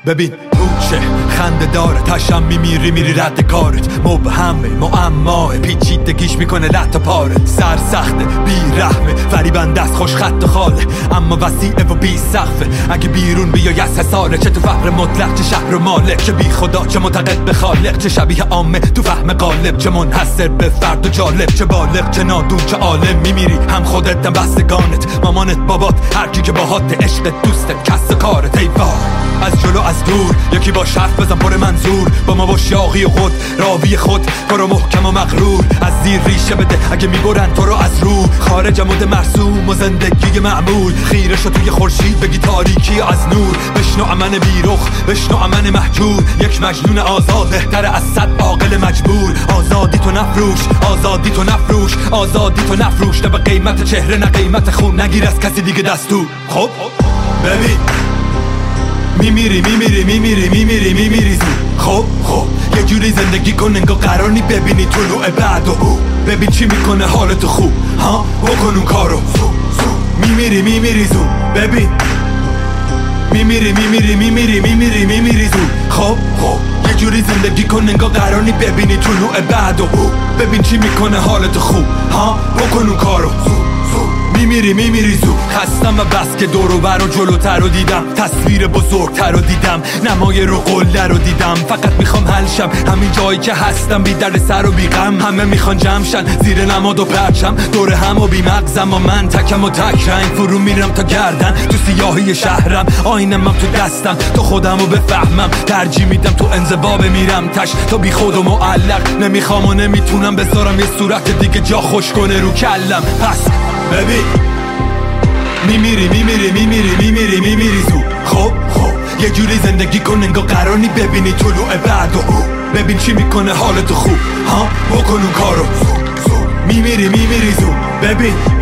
ببین پوچه خنده داره تشم میری رد کارت مبهمه معماه پیچیدگیش میکنه لط و پارت سر سخته بیرحمه فریبنده است خوش خط و خاله اما وسیعه و بی سقفه اگه بیرون بیای از حساله چه تو فقر مطلق چه شهر و مالک چه بی خدا چه معتقد به خالق چه شبیه عامه تو فهم غالب چه منحصر به فرد و جالب چه بالغ چه نادون چه عالم میمیری هم خودت هم بستگانت مامانت بابات هر کی که باهات عشق دوستت کس کارت ای وای از جلو از دور یکی با حرف بزن پر منظور با ما با شاقی خود راوی خود برو محکم و مغرور از زیر ریشه بده اگه میبرن تو رو از رو خارج مد مرسوم و زندگی معمول خیره شو توی خورشید بگی تاریکی از نور بشنو امن بیرخ بشنو امن محجور یک مجنون آزاد بهتر از 100 عاقل مجبور آزادی تو نفروش آزادی تو نفروش آزادی تو نفروش نه به قیمت چهره نه قیمت خون نگیر از کسی دیگه دستور خب ببین میمیری زود خب یه جوری زندگی کن انگار قرار نی ببینی طلوع بعد و ببین چی میکنه حالتو خوب ها بکن اون کارو میمیری زود ببین میمیری زود خب یه جوری زندگی کن انگار قرار نی ببینی طلوع بعد و ببین چی میکنه حالتو خوب ها بکن اون کارو میمیری زود خستم و بس که دور و بر و جلوتر رو دیدم تصویر بزرگتر رو دیدم نمای رو قلدر رو دیدم فقط میخوام حل شم همین جایی که هستم بی در سر و بی غم همه میخوان جمع شن زیر نماد و پرچم دور هم و بی مغزم و من تکم و تک رنگ فرو میرم تا گردن تو سیاهی شهرم آینم تو دستم تا خودم رو بفهمم ترجیح میدم تو انزوا بمیرم تش تا بی خود و معلق نمیخوام و نمیتونم بذارم یه صورت دیگه جا خوش کنه رو کلم پس ببین میمیری زود خب یه جوری زندگی کن انگار قرار نی ببینی طلوع بعد و ببین چی میکنه حالتو خوب ها بکن اون کارو میمیری زود ببین